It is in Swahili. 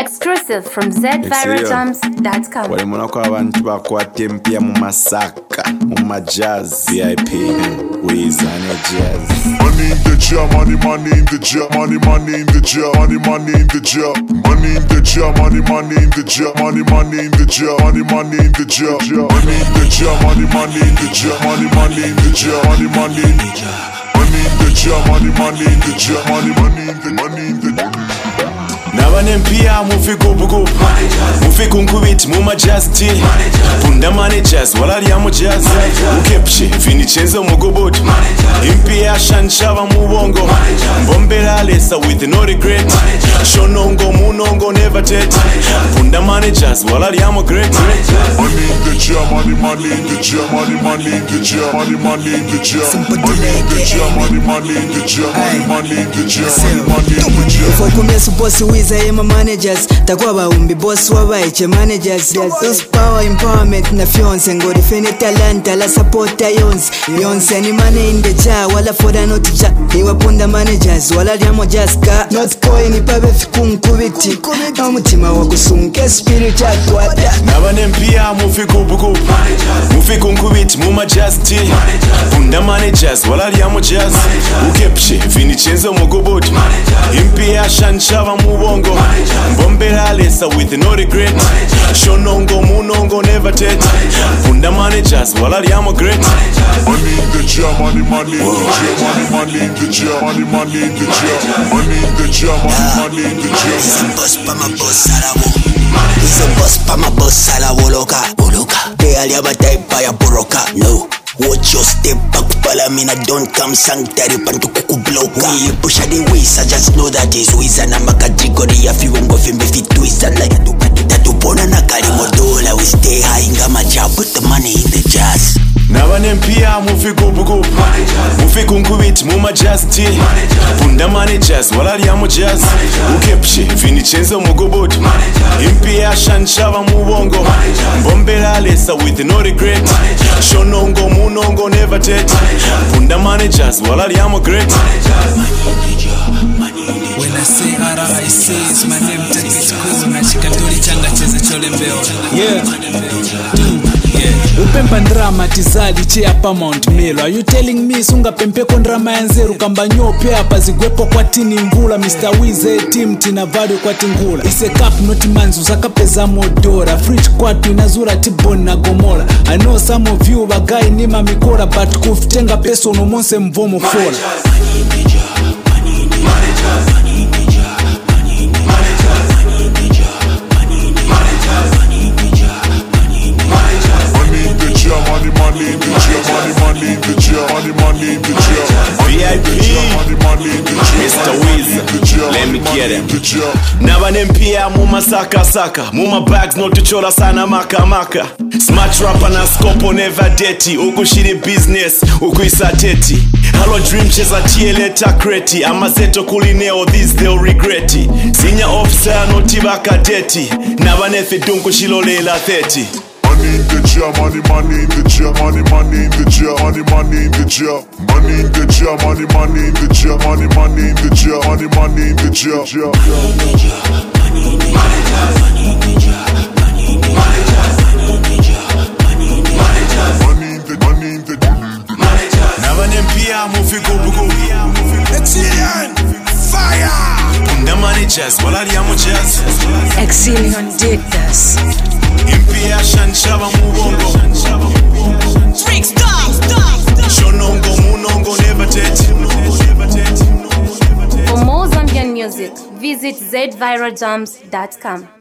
Exclusive from zvirojams.com. Wale munako abantu bakwate mpya mu masaka mu jazz VIP with jazz. Money in the jar, money in the jar, money in the jar, money in the jar, money in the jar, money in the jar, money in the jar, money in the jar, money in the jar, money in the jar, money in the jar, money in the jar, money in the jar, money in the jar, money in the jar. Nabane mpia mufi gubugu mufi kunkubiti muma jazz tea Punda managers walali amu jazz Ukepshe vini chenzo mugoboto Impia shanchava mubongo Mbombela lesa with no regret Shonongo munongo never tet Punda managers walali amu great Money in the jar, money in the jar, money in the jar, money in the jar, money in the jar, money in the jar, money in the jar, money in the jar. For kumyesu boss wiza yema managers takuwa baumbi boss wabaiche managers those power empowerment na fiance ngori fene talanta la support yonse ni money in the jar wala foda not jar iwa punda managers wala liamo jaska not coin ni pabe fikumkubiti na mutima wa kusunke spirit atwada Nabane mpia mufi gubugu mufi kunkubiti muma jazz tea Punda managers walali amu jazz Ukepshe vini chenzo mugoboto Impia shanchava mubongo Mbombela lesa with no regret Shonongo munongo never tet Punda managers walali amu great Money in the jar, money in the jar, money in the jar, money in the jar, money in the jar, money in the jar. He's a boss pa my boss alabo. He's a boss pa my boss alabo loka. They aliaba type ya buroka. No. Watch your step back, pala mina don't come sanctuary pantu kukubloka. We push the ways, I just know that is ways and I'm a category if you won't go for me fit twist and like that upona na kali modola. We stay high in my job, put the money in the jazz. Nabane mpia mufi gubugu mufi kunkubiti muma jazz tea Punda managers walali amu jazz Ukepshe vini chenzo mugoboto Impia shanchava mubongo Mbombela lesa with no regret Shonongo munongo never tet Punda managers walali amu great When I say R.I.C. it's my name take it cool. Nachikadori changa cheze chole mbeo. Yeah. Upempa ndrama tizali chea pa Mount Melo. Are you telling me sunga pempeko ndrama ya nzeru kamba nyope hapa zigwepo kwa tini mvula Mr. Wize team tina vado kwa tingula Ise cup noti manzu zaka peza modora Fridge kwatu inazura tibon na gomora I know some of you bagai nima mikora But kufitenga peso no monse mvomo fola Mr. Wiz, let me get him. Nabane mpia muma saka muma bags no tuchola sana maka Smart rapper na scopo never dirty Ukushiri business, ukuisateti Hello dream cheza tieleta kreti Amazeto kulineo this they'll regret it Sinya officer no tibaka deti Nabane fidunku shilolela 30 Money in the jar, money in the jar, money in the jar, money in the jar, money in the jar, money in the jar, money in the jar, money in the jar, money in the Nabane mpia mufi gubugu Exilion, fire. Punda managers walali amu jazz Exilion did this. Impia shanchava mubongo Shonongo munongo never tet For more Zambian music, visit zvirojams.com.